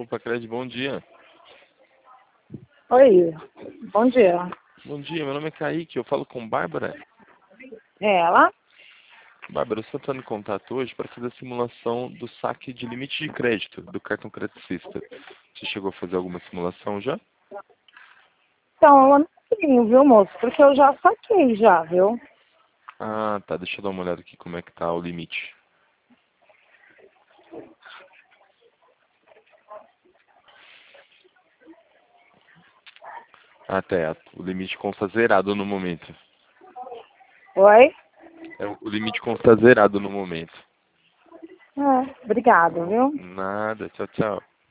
Opa, Cred, bom dia. Oi, bom dia. Bom dia, meu nome é Kaique, eu falo com Bárbara. É ela? Bárbara, eu estou entrando em contato hoje para fazer a simulação do saque de limite de crédito do cartão Credicista. Você chegou a fazer alguma simulação já? Então, eu não tenho, viu, moço? Porque eu já saquei já, viu? Ah, tá, deixa eu dar uma olhada aqui como é que tá o limite. Até, o limite consta zerado no momento. Oi? O limite consta zerado no momento. Obrigado, viu? Nada, tchau, tchau.